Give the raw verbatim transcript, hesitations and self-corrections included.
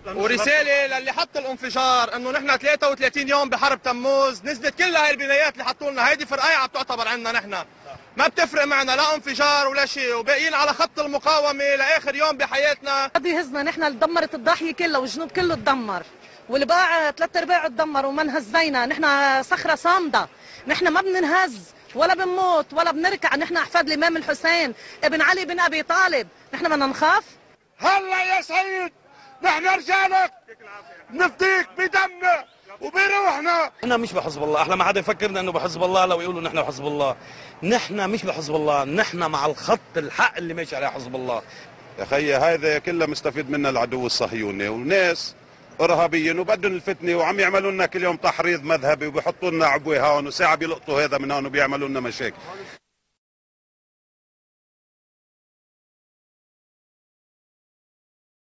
ورساله للي حط الانفجار انه نحن ثلاثة وثلاثين يوم بحرب تموز، نزلت كل هاي البنايات اللي حطوا لنا، هيدي فرقايه عم تعتبر عندنا نحن، ما بتفرق معنا لا انفجار ولا شيء، وباقيين على خط المقاومه لاخر يوم بحياتنا. بده يهزنا نحن اللي دمرت الضاحيه كلها والجنوب كله تدمر، والباع ثلاث ارباعه تدمر وما انهزينا، نحن صخره صامده، نحن ما بننهز ولا بنموت ولا بنركع، نحن احفاد الامام الحسين ابن علي بن ابي طالب، نحن بدنا نخاف؟ هلا يا سيد نحن رجالك نفديك بدمنا وبروحنا. احنا مش بحزب الله، احنا ما حدا يفكرنا انه بحزب الله لو يقولوا نحن بحزب الله، نحن مش بحزب الله، نحن مع الخط الحق اللي ماشي عليه حزب الله. يا خيي هذا كله مستفيد منه العدو الصهيوني، وناس ارهابيين وبدهم الفتنه وعم يعملوا لنا كل يوم تحريض مذهبي وبيحطوا لنا عبوه هون وساعه بيلقطوا هذا من هون وبيعملوا لنا مشاكل.